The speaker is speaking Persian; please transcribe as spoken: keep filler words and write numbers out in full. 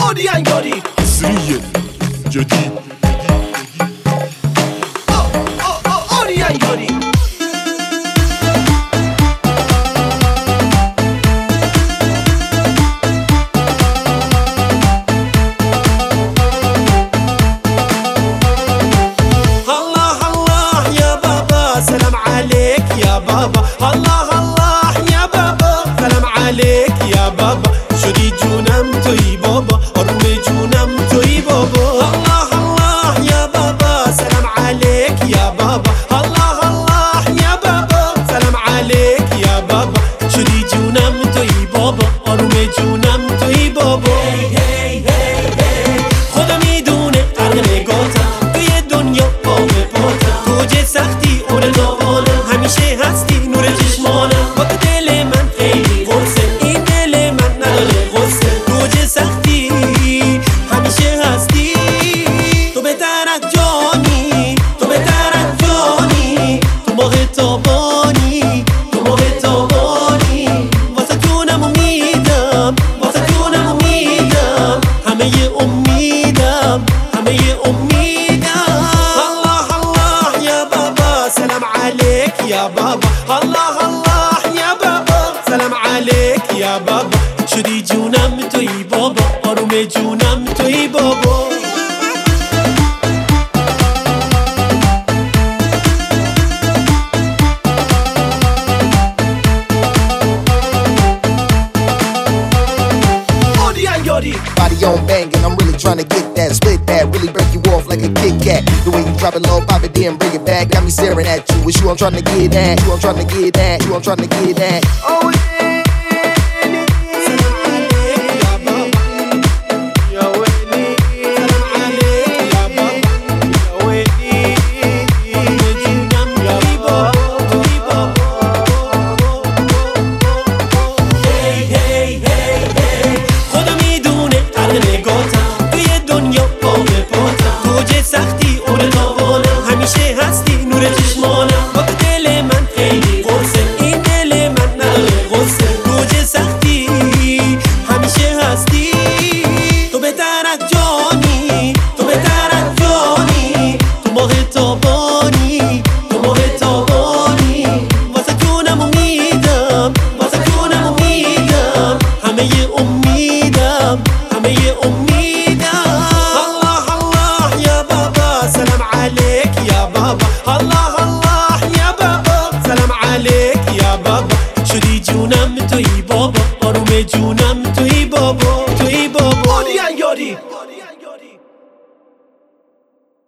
اودین یاری حصريا جديد اودین یاری الله الله يا بابا سلام عليك يا بابا شدي جونم توي بابا أرمي جونم توي بابا الله الله يا بابا سلام عليك يا بابا الله الله يا بابا سلام عليك يا بابا شدي جونم توي بابا أرمي جونم توي بابا خدا میدونه غرق نگاتم توی دنیا با پاتم توجه سختی اون دوانم همیشه هستی نور چشمانم با تو دل من خیلی غصه این دل من نداره غصه توجه سختی همیشه هستی تو بهتر از جانی تو بهتر از جانی تو ماه تابانی تو ماه تابانی واسه جونم امیدم واسه جونم امیدم همه امیدم همه امیدم الله الله یا بابا سلام عليك يا بابا الله الله يا بابا سلام عليك يا بابا شدي جونم توي بابا آروم جونم توي بابا Body on banging, I'm really trying to get that, split that, really break you off like a Kit Kat. The way you drop it low, pop it, then bring it back. Got me staring at you, it's you I'm trying to get at, you I'm trying to get at, you I'm trying to get at. Oh yeah. سختی اون دوانم همیشه هستی نور چشمانم با تو دل من خیلی قرصه این دل من نداره غصه توجه سختی همیشه هستی تو بهتر از جانی تو بهتر از جانی تو ماه تابانی تو ماه تابانی واسه جونم امیدم واسه جونم امیدم همه امیدم همه امیدم سلام عليك يا بابا الله الله يا بابا سلام عليك يا بابا شدي جونم توي بابا آروم جونم توي بابا توي بابا اودین یاری